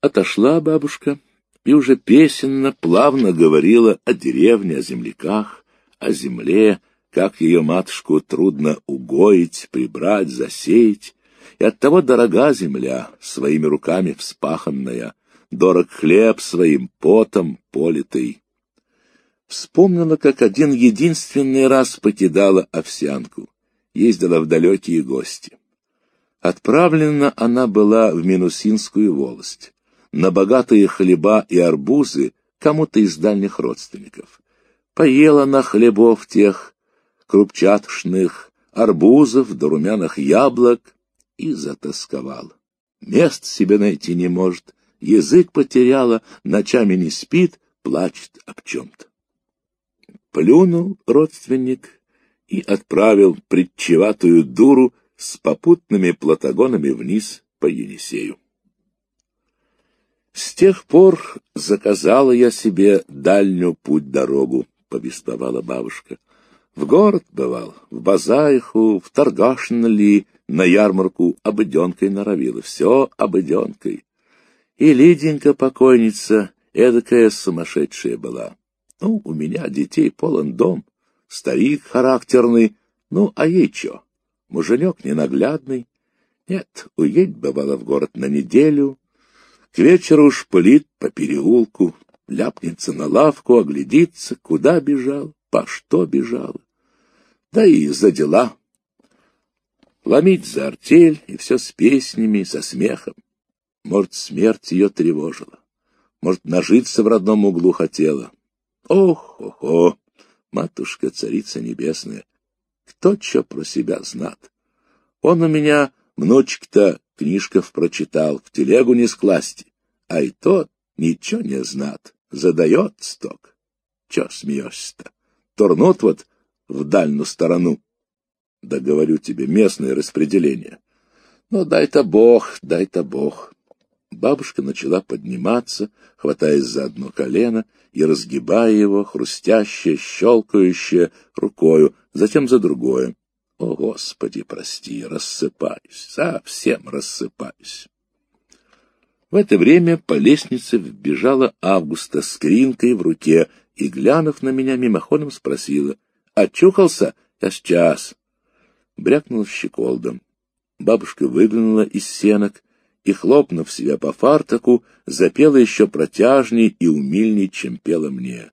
Отошла бабушка и уже песенно, плавно говорила о деревне, о земляках, о земле, как ее матушку трудно угоить, прибрать, засеять, и оттого дорога земля, своими руками вспаханная, дорог хлеб своим потом политый. Вспомнила, как один единственный раз покидала Овсянку, ездила в далекие гости. Отправлена она была в Минусинскую волость, на богатые хлеба и арбузы кому-то из дальних родственников. Поела на хлебов тех, крупчатушных, арбузов да румяных яблок и затасковала. Мест себе найти не может, язык потеряла, ночами не спит, плачет об чем-то. Плюнул родственник и отправил притчеватую дуру с попутными платагонами вниз по Енисею. С тех пор заказала я себе дальнюю путь-дорогу, повествовала бабушка. В город бывал, в базариху, в торгашнали, на ярмарку обыденкой норовила, все обыденкой. И Лиденька покойница эдакая сумасшедшая была. Ну, у меня детей полон дом, старик характерный, ну, а ей чё? Муженек ненаглядный. Нет, уедет, бывало, в город на неделю, к вечеру шпылит по переулку, ляпнется на лавку, оглядится, куда бежал, по что бежал. Да и за дела. Ломить за артель, и все с песнями, со смехом. Может, смерть ее тревожила, может, нажиться в родном углу хотела. Ох-охо, матушка, царица небесная, кто чё про себя знат? Он у меня, внучек-то, книжков прочитал, в телегу не скласти, а и тот ничего не знат, задает сток. Чё смеешься-то? Турнут вот в дальнюю сторону. Да говорю тебе, местное распределение. Ну, дай-то Бог, дай-то Бог. Бабушка начала подниматься, хватаясь за одно колено и разгибая его, хрустяще, щелкающее рукою, затем за другое. О, Господи, прости, рассыпаюсь, совсем рассыпаюсь. В это время по лестнице вбежала Августа с кринкой в руке и, глянув на меня, мимоходом спросила: «Очухался? Я сейчас». Брякнул щеколдом. Бабушка выглянула из сенок и, хлопнув себя по фартуку, запела еще протяжней и умильней, чем пела мне.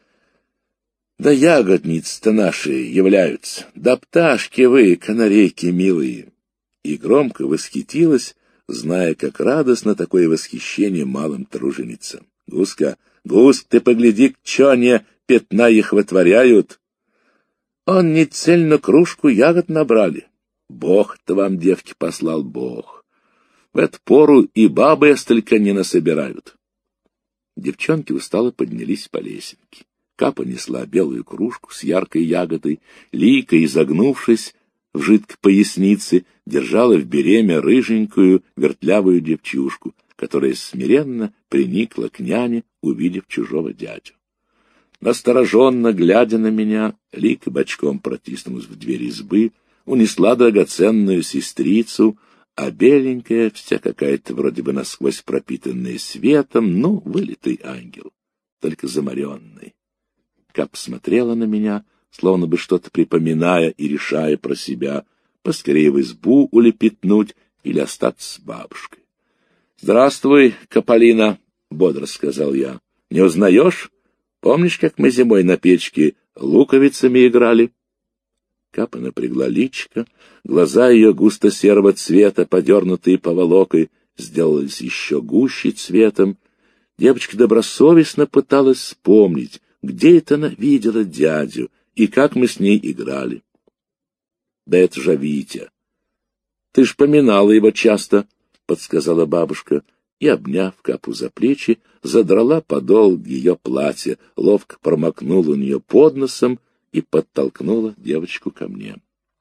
Да ягодницы-то наши являются, да пташки вы, канарейки милые. И громко восхитилась, зная, как радостно такое восхищение малым труженицам. Гуска, ты погляди, чё они пятна их вытворяют. Он не цельно кружку ягод набрали. Бог-то вам, девки, послал Бог. В эту пору и бабы столько не насобирают. Девчонки устало поднялись по лесенке. Капа несла белую кружку с яркой ягодой, Лика, изогнувшись в жидкой пояснице, держала в береме рыженькую вертлявую девчушку, которая смиренно приникла к няне, увидев чужого дядю. Настороженно глядя на меня, Лика бочком протиснулась в дверь избы, унесла драгоценную сестрицу, а беленькая, вся какая-то вроде бы насквозь пропитанная светом, ну, вылитый ангел, только замаренный. Кап смотрела на меня, словно бы что-то припоминая и решая про себя, поскорее в избу улепетнуть или остаться с бабушкой. — Здравствуй, Каполина, — бодро сказал я. — Не узнаешь? Помнишь, как мы зимой на печке луковицами играли? Капа напрягла личико, глаза ее густо-серого цвета, подернутые поволокой, сделались еще гуще цветом. Девочка добросовестно пыталась вспомнить, где это она видела дядю и как мы с ней играли. — Да это же Витя. — Ты ж поминала его часто, — подсказала бабушка, и, обняв Капу за плечи, задрала подол ее платья, ловко промокнула у нее под носом и подтолкнула девочку ко мне.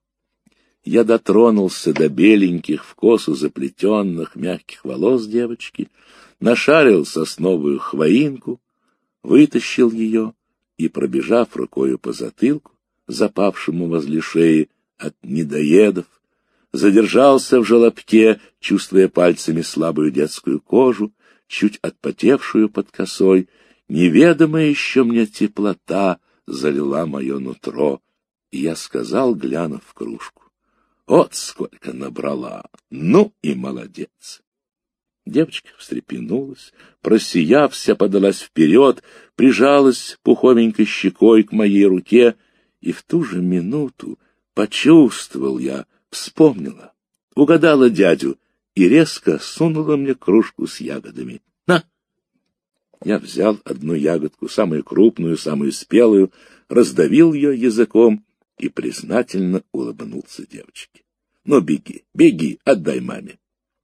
Я дотронулся до беленьких, в косу заплетенных мягких волос девочки, нашарил сосновую хвоинку, вытащил ее и, пробежав рукою по затылку, запавшему возле шеи от недоедов, задержался в желобке, чувствуя пальцами слабую детскую кожу, чуть отпотевшую под косой, неведомая еще мне теплота залила мое нутро, и я сказал, глянув в кружку: «Вот сколько набрала! Ну и молодец!» Девочка встрепенулась, просияв, вся подалась вперед, прижалась пуховенькой щекой к моей руке, и в ту же минуту почувствовал я, вспомнила, угадала дядю и резко сунула мне кружку с ягодами. «На!» Я взял одну ягодку, самую крупную, самую спелую, раздавил ее языком и признательно улыбнулся девочке. «Ну, беги, беги, отдай маме».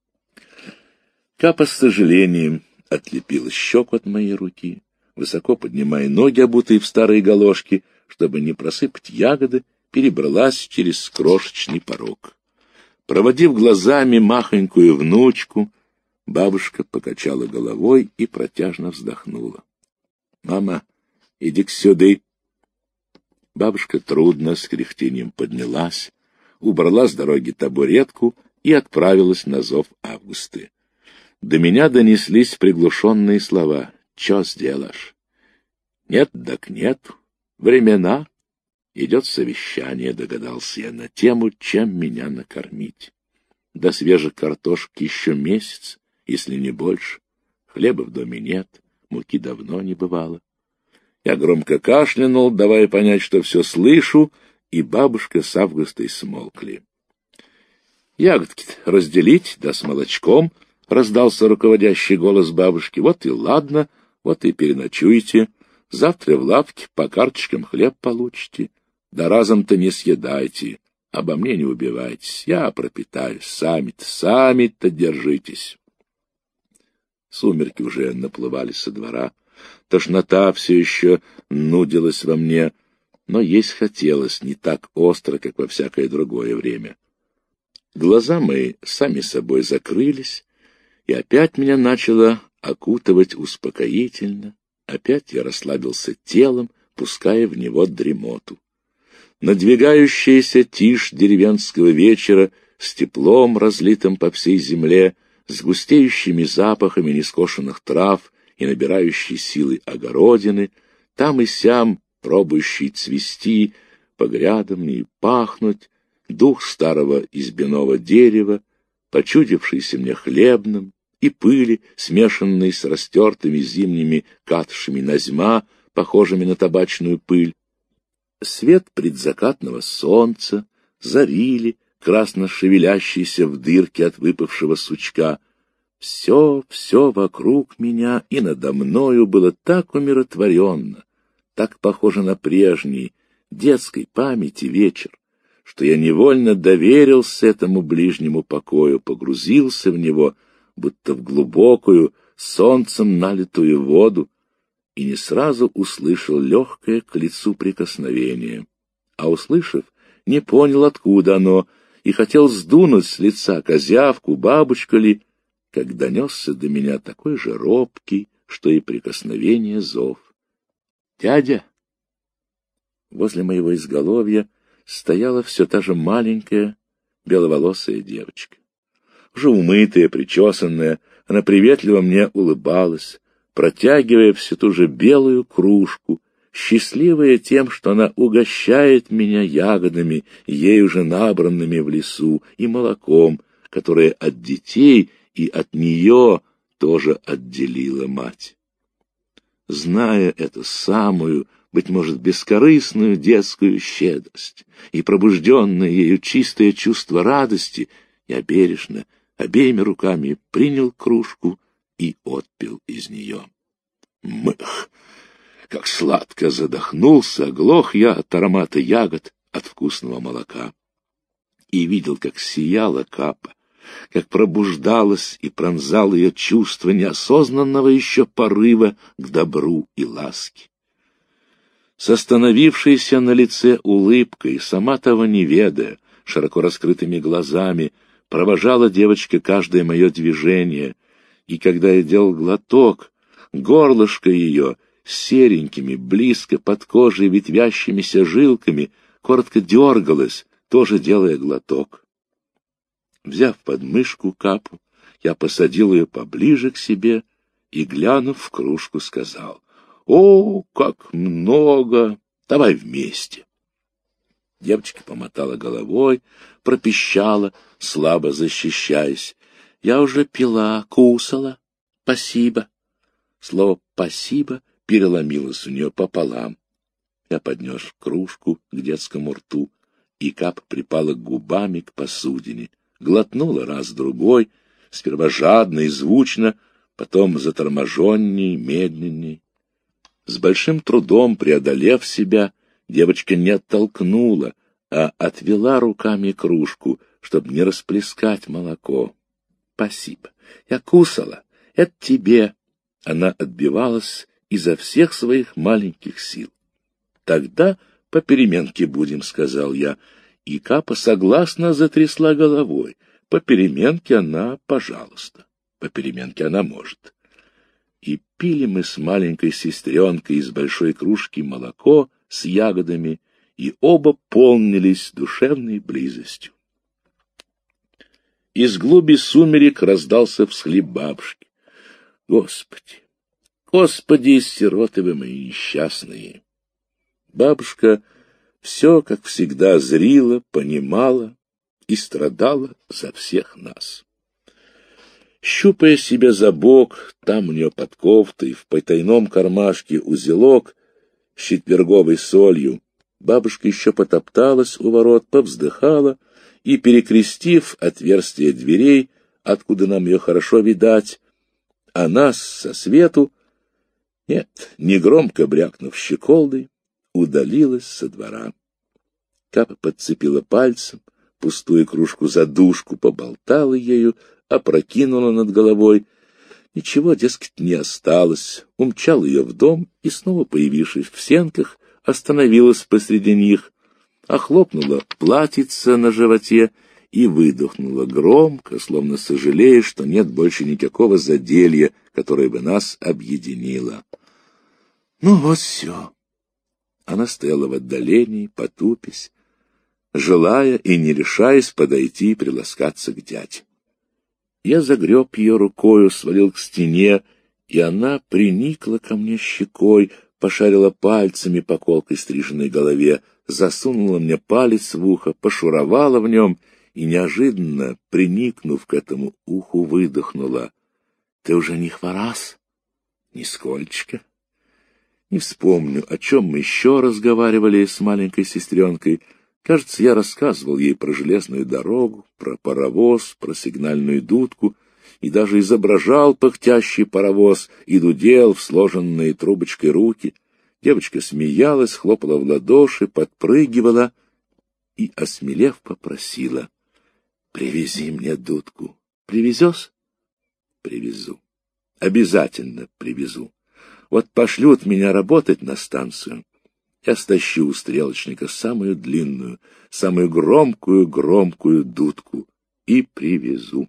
Капа с сожалением отлепила щеку от моей руки, высоко поднимая ноги, обутые в старые галошки, чтобы не просыпать ягоды, перебралась через крошечный порог. Проводив глазами махонькую внучку, бабушка покачала головой и протяжно вздохнула. «Мама, иди-ка сюда». Бабушка трудно с кряхтением поднялась, убрала с дороги табуретку и отправилась на зов Августы. До меня донеслись приглушенные слова: «Чё сделаешь?» «Нет, так нет. Времена». Идет совещание, догадался я, на тему, чем меня накормить. До свежей картошки еще месяц, если не больше. Хлеба в доме нет, муки давно не бывало. Я громко кашлянул, давая понять, что все слышу, и бабушка с Августой смолкли. «Ягодки разделить, да с молочком», — раздался руководящий голос бабушки. «Вот и ладно, вот и переночуйте. Завтра в лавке по карточкам хлеб получите. Да разом-то не съедайте, обо мне не убивайтесь, я пропитаюсь, сами-то держитесь». Сумерки уже наплывали со двора, тошнота все еще нудилась во мне, но есть хотелось не так остро, как во всякое другое время. Глаза мои сами собой закрылись, и опять меня начало окутывать успокоительно, опять я расслабился телом, пуская в него дремоту. Надвигающаяся тишь деревенского вечера с теплом, разлитым по всей земле, с густеющими запахами нескошенных трав и набирающей силы огородины, там и сям пробующий цвести, по грядам и пахнуть, дух старого избиного дерева, почудившийся мне хлебным, и пыли, смешанной с растертыми зимними катышами назьма, похожими на табачную пыль, свет предзакатного солнца, зарили, красно шевелящийся в дырке от выпавшего сучка. Все вокруг меня и надо мною было так умиротворенно, так похоже на прежний, детской памяти вечер, что я невольно доверился этому ближнему покою, погрузился в него, будто в глубокую, солнцем налитую воду, и не сразу услышал легкое к лицу прикосновение, а, услышав, не понял, откуда оно, и хотел сдунуть с лица козявку, бабочка ли, как донесся до меня такой же робкий, что и прикосновение зов. «Дядя!» Возле моего изголовья стояла все та же маленькая беловолосая девочка. Уже умытая, причесанная, она приветливо мне улыбалась, протягивая всю ту же белую кружку, счастливая тем, что она угощает меня ягодами, ей уже набранными в лесу, и молоком, которое от детей и от нее тоже отделила мать. Зная эту самую, быть может, бескорыстную детскую щедрость и пробужденное ею чистое чувство радости, я бережно, обеими руками принял кружку и отпил из нее. Мых! Как сладко задохнулся, оглох я от аромата ягод, от вкусного молока. И видел, как сияла Капа, как пробуждалось и пронзало ее чувство неосознанного еще порыва к добру и ласке. С остановившейся на лице улыбкой, сама того не ведая, широко раскрытыми глазами, провожала девочка каждое мое движение, и когда я делал глоток, горлышко ее с серенькими, близко под кожей ветвящимися жилками коротко дергалось, тоже делая глоток. Взяв под мышку Капу, я посадил ее поближе к себе и, глянув в кружку, сказал: «О, как много! Давай вместе!» Девочка помотала головой, пропищала, слабо защищаясь: «Я уже пила, кусала. Спасибо». Слово «спасибо» переломилось у нее пополам. Я поднес кружку к детскому рту, и капа припала губами к посудине, глотнула раз-другой, сперва жадно и звучно, потом заторможенней, медленней. С большим трудом преодолев себя, девочка не оттолкнула, а отвела руками кружку, чтобы не расплескать молоко. «Спасибо. Я кусала. Это тебе». Она отбивалась изо всех своих маленьких сил. «Тогда по переменке будем», — сказал я, и капа согласно затрясла головой. По переменке она, пожалуйста, по переменке она может. И пили мы с маленькой сестренкой из большой кружки молоко с ягодами, и оба полнились душевной близостью. Из глуби сумерек раздался всхлип бабушки. «Господи, Господи, сироты вы мои несчастные!» Бабушка все, как всегда, зрила, понимала и страдала за всех нас. Щупая себя за бок, там у нее под кофтой, в потайном кармашке узелок с четверговой солью, бабушка еще потопталась у ворот, повздыхала и, перекрестив отверстие дверей, откуда нам ее хорошо видать, а нас со свету, нет, негромко брякнув щеколдой, удалилась со двора. Капа подцепила пальцем пустую кружку за дужку, поболтала ею, опрокинула над головой. Ничего, дескать, не осталось. Умчал ее в дом и, снова появившись в сенках, остановилась посреди них, охлопнула платьице на животе и выдохнула громко, словно сожалея, что нет больше никакого заделья, которое бы нас объединило. Ну вот все. Она стояла в отдалении, потупясь, желая и не решаясь подойти и приласкаться к дяде. Я загреб ее рукою, свалил к стене, и она приникла ко мне щекой, пошарила пальцами по колкой стриженной голове, засунула мне палец в ухо, пошуровала в нем и, неожиданно, приникнув к этому уху, выдохнула: «Ты уже не хворас?» «Нисколько». Не вспомню, о чем мы еще разговаривали с маленькой сестренкой. Кажется, я рассказывал ей про железную дорогу, про паровоз, про сигнальную дудку, и даже изображал пыхтящий паровоз и дудел в сложенные трубочкой руки. Девочка смеялась, хлопала в ладоши, подпрыгивала и, осмелев, попросила: «Привези мне дудку. Привезешь?» «Привезу. Обязательно привезу. Вот пошлют меня работать на станцию, я стащу у стрелочника самую длинную, самую громкую дудку и привезу.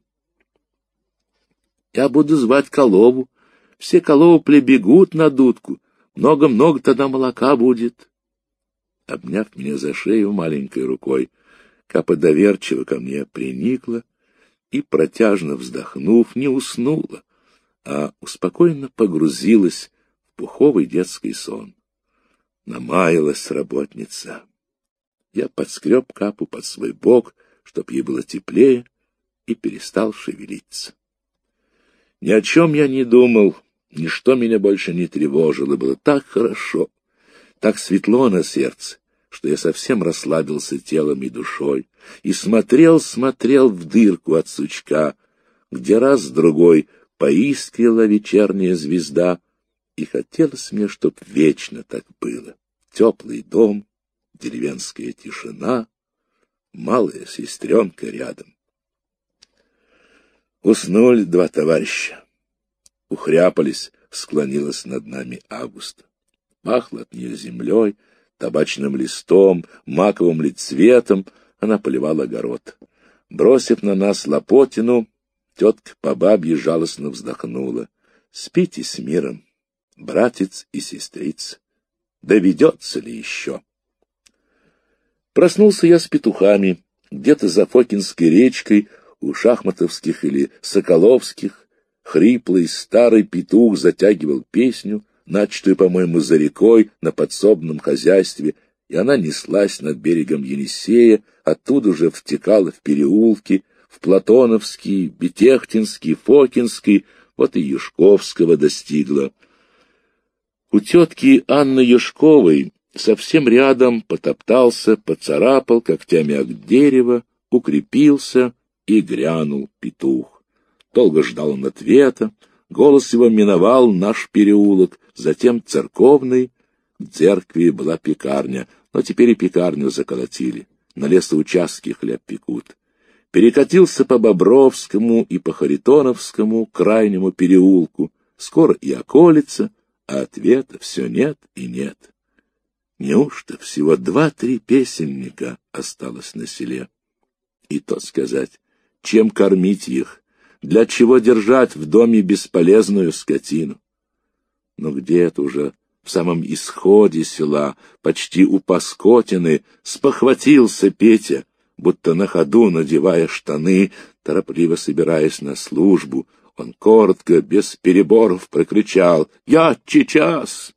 Я буду звать корову, все коровы прибегут на дудку, много-много тогда молока будет». Обняв меня за шею маленькой рукой, Капа доверчиво ко мне приникла и, протяжно вздохнув, не уснула, а успокоенно погрузилась в пуховый детский сон. Намаялась работница. Я подскреб Капу под свой бок, чтоб ей было теплее, и перестал шевелиться. Ни о чем я не думал, ничто меня больше не тревожило, было так хорошо, так светло на сердце, что я совсем расслабился телом и душой и смотрел в дырку от сучка, где раз-другой поискрила вечерняя звезда, и хотелось мне, чтоб вечно так было. Теплый дом, деревенская тишина, малая сестренка рядом. Уснули два товарища. Ухряпались, склонилась над нами Августа. Пахло от нее землей, табачным листом, маковым лицветом, она поливала огород. Бросив на нас лопотину, тетка по бабье жалостно вздохнула: «Спите с миром, братец и сестрица, доведется ли еще?» Проснулся я с петухами, где-то за Фокинской речкой, у Шахматовских или Соколовских, хриплый старый петух затягивал песню, начатую, по-моему, за рекой на подсобном хозяйстве, и она неслась над берегом Енисея, оттуда же втекала в переулки, в Платоновский, Бетехтинский, Фокинский, вот и Юшковского достигла. У тетки Анны Юшковой совсем рядом потоптался, поцарапал когтями об дерево, укрепился и грянул петух. Долго ждал он ответа, голос его миновал наш переулок, затем церковный, в церкви была пекарня, но теперь и пекарню заколотили, на лесоучастке хлеб пекут. Перекатился по Бобровскому и по Харитоновскому крайнему переулку, скоро и околица, а ответа все нет и нет. Неужто всего 2-3 песенника осталось на селе? И то сказать, чем кормить их, для чего держать в доме бесполезную скотину? Но где-то уже в самом исходе села, почти у Паскотины, спохватился Петя, будто на ходу, надевая штаны, торопливо собираясь на службу. Он коротко, без переборов прокричал: «Я сейчас!»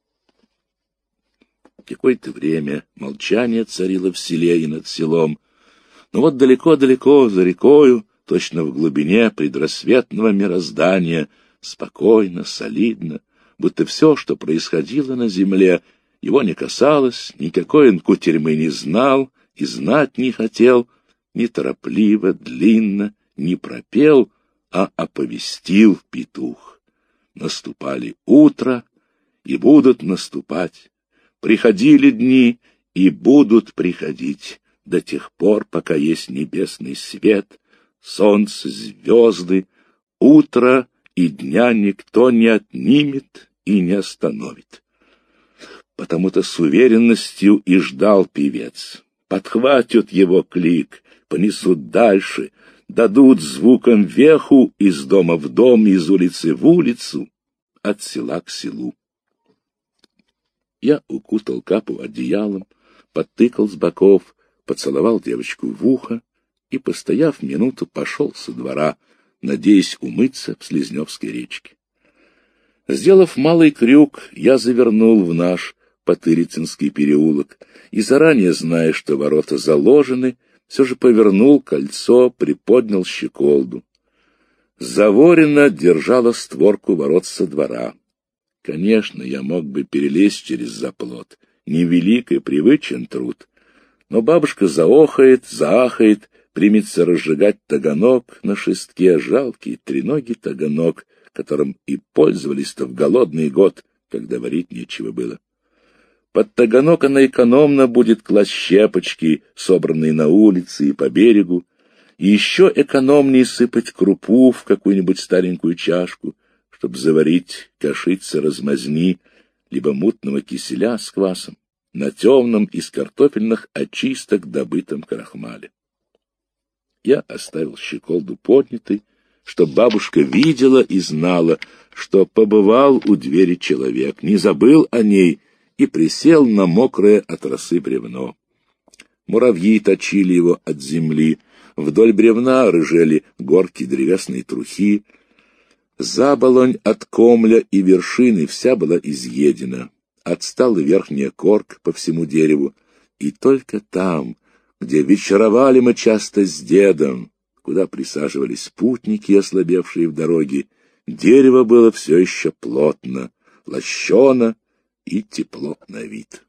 Какое-то время молчание царило в селе и над селом, но вот далеко-далеко, за рекою, точно в глубине предрассветного мироздания, спокойно, солидно, будто все, что происходило на земле, его не касалось, никакой он кутерьмы не знал и знать не хотел, неторопливо, длинно, не пропел, а оповестил петух. Наступали утро и будут наступать, приходили дни и будут приходить до тех пор, пока есть небесный свет, солнце, звезды, утро и дня никто не отнимет и не остановит. Потому-то с уверенностью и ждал певец. Подхватят его клик, понесут дальше, дадут звуком веху из дома в дом, из улицы в улицу, от села к селу. Я укутал Капу одеялом, подтыкал с боков, поцеловал девочку в ухо и, постояв минуту, пошел со двора, надеясь умыться в Слизневской речке. Сделав малый крюк, я завернул в наш Потырицынский переулок и, заранее зная, что ворота заложены, все же повернул кольцо, приподнял щеколду. Заворина держала створку ворот со двора. Конечно, я мог бы перелезть через заплот, невелик и привычен труд, но бабушка заохает, заахает, примется разжигать таганок на шестке, жалкий треногий таганок, которым и пользовались-то в голодный год, когда варить нечего было. Под таганок она экономно будет класть щепочки, собранные на улице и по берегу, и еще экономнее сыпать крупу в какую-нибудь старенькую чашку, чтобы заварить кашицы-размазни, либо мутного киселя с квасом на темном из картофельных очисток добытом крахмале. Я оставил щеколду поднятой, чтоб бабушка видела и знала, что побывал у двери человек, не забыл о ней и присел на мокрое от росы бревно. Муравьи точили его от земли, вдоль бревна рыжели горки древесной трухи, заболонь от комля и вершины вся была изъедена, отстала верхняя корка по всему дереву, и только там, где вечеровали мы часто с дедом, куда присаживались спутники, ослабевшие в дороге, дерево было все еще плотно, лощено и тепло на вид.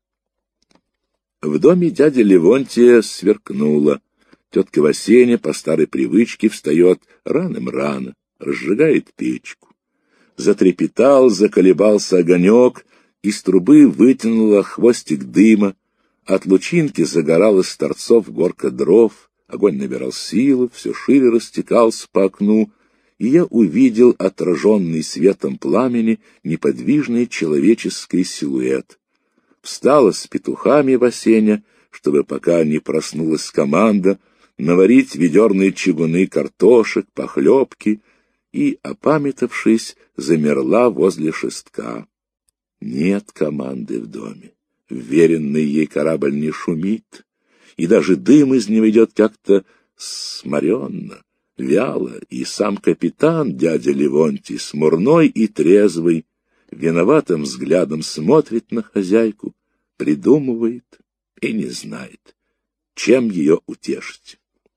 В доме дяди Левонтия сверкнуло. Тетка Васеня по старой привычке встает рано-рано, разжигает печку. Затрепетал, заколебался огонек, из трубы вытянула хвостик дыма, от лучинки загоралась с торцов горка дров, огонь набирал силу, все шире растекался по окну, и я увидел отраженный светом пламени неподвижный человеческий силуэт. Встала с петухами Васеня, чтобы, пока не проснулась команда, наварить ведерные чугуны картошек, похлебки, и, опамятавшись, замерла возле шестка. Нет команды в доме. Вверенный ей корабль не шумит, и даже дым из него идет как-то сморенно, вяло, и сам капитан, дядя Левонтий, смурной и трезвый, виноватым взглядом смотрит на хозяйку, придумывает и не знает, чем ее утешить.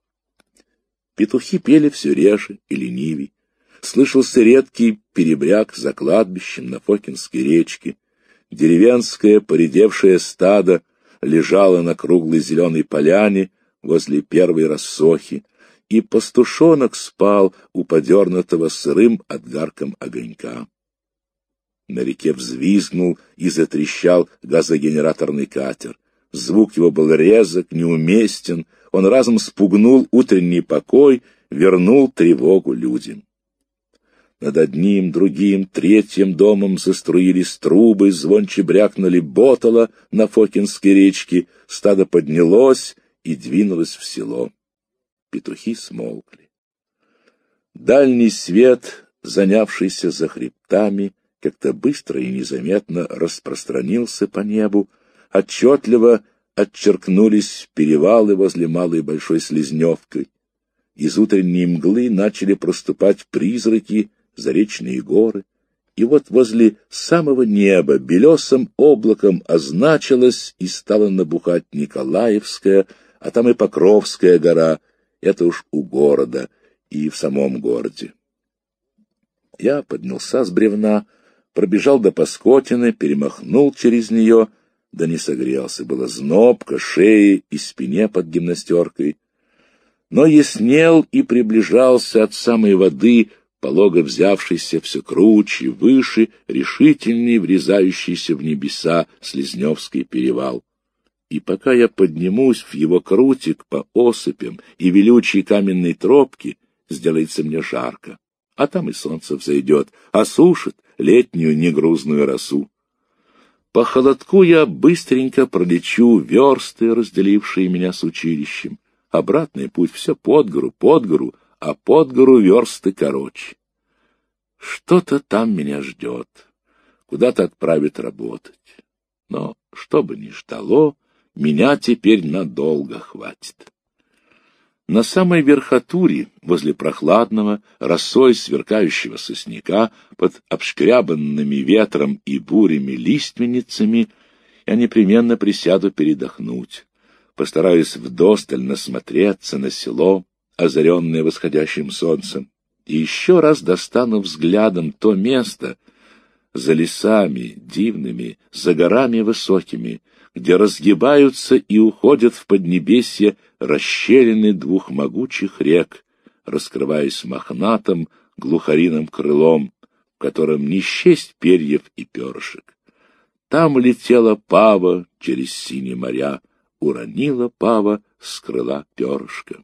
Петухи пели все реже и ленивей. Слышался редкий перебряк за кладбищем на Фокинской речке. Деревенское поредевшее стадо лежало на круглой зеленой поляне возле первой рассохи, и пастушонок спал у подернутого сырым отгарком огонька. На реке взвизгнул и затрещал газогенераторный катер. Звук его был резок, неуместен, он разом спугнул утренний покой, вернул тревогу людям. Над одним, другим, третьим домом заструились трубы, звонче брякнули ботала на Фокинской речке, стадо поднялось и двинулось в село. Петухи смолкли. Дальний свет, занявшийся за хребтами, как-то быстро и незаметно распространился по небу, отчетливо отчеркнулись перевалы возле Малой и Большой Слизневкой. Из утренней мглы начали проступать призраки, заречные горы, и вот возле самого неба белесым облаком означилась и стала набухать Николаевская, а там и Покровская гора, это уж у города и в самом городе. Я поднялся с бревна, пробежал до Паскотины, перемахнул через нее, да не согрелся, было знобко, шее и спине под гимнастеркой. Но яснел и приближался от самой воды, полого взявшийся все круче, выше, решительней врезающийся в небеса Слизневский перевал. И пока я поднимусь в его крутик по осыпям и велючей каменной тропке, сделается мне жарко, а там и солнце взойдет, осушит летнюю негрузную росу. По холодку я быстренько пролечу версты, разделившие меня с училищем. Обратный путь все под гору, а под гору версты короче. Что-то там меня ждет, куда-то отправит работать. Но что бы ни ждало, меня теперь надолго хватит. На самой верхотуре, возле прохладного, росой сверкающего сосняка, под обшкрябанными ветром и бурями лиственницами, я непременно присяду передохнуть. Постараюсь вдосталь насмотреться на село, озаренное восходящим солнцем, и еще раз достану взглядом то место за лесами дивными, за горами высокими, где разгибаются и уходят в поднебесье расщелины двух могучих рек, раскрываясь мохнатым глухариным крылом, в котором не счесть перьев и перышек. Там летела пава через синие моря, уронила пава с крыла перышко.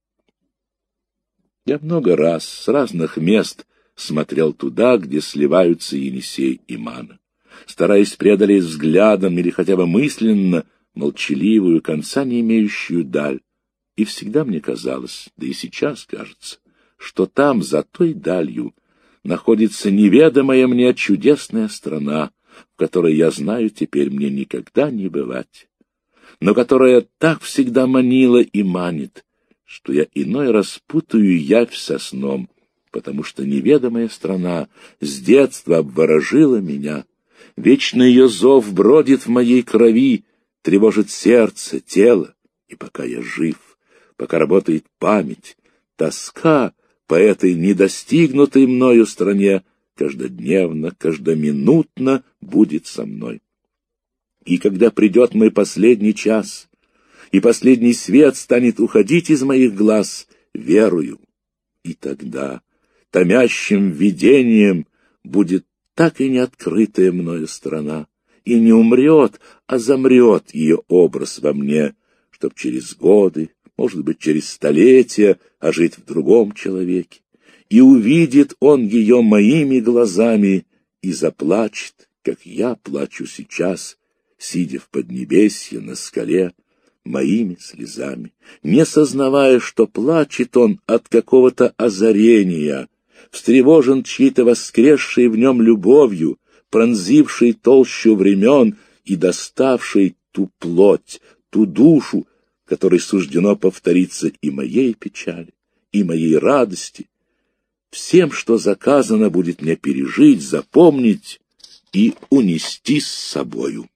Я много раз с разных мест смотрел туда, где сливаются Енисей и Мана, стараясь преодолеть взглядом или хотя бы мысленно молчаливую, конца не имеющую даль. И всегда мне казалось, да и сейчас кажется, что там, за той далью, находится неведомая мне чудесная страна, в которой я знаю теперь мне никогда не бывать, но которая так всегда манила и манит, что я иной раз путаю явь со сном, потому что неведомая страна с детства обворожила меня. Вечно ее зов бродит в моей крови, тревожит сердце, тело, и пока я жив, пока работает память, тоска по этой недостигнутой мною стране каждодневно, каждоминутно будет со мной. И когда придет мой последний час, и последний свет станет уходить из моих глаз, верую, и тогда томящим видением будет так и не открытая мною страна, и не умрет, а замрет ее образ во мне, чтоб через годы, может быть, через столетия, ожить в другом человеке. И увидит он ее моими глазами и заплачет, как я плачу сейчас, сидя в поднебесье на скале, моими слезами, не сознавая, что плачет он от какого-то озарения, встревожен чьей-то воскресшей в нем любовью, пронзившей толщу времен и доставшей ту плоть, ту душу, которой суждено повториться и моей печали, и моей радости. Всем, что заказано, будет мне пережить, запомнить и унести с собою.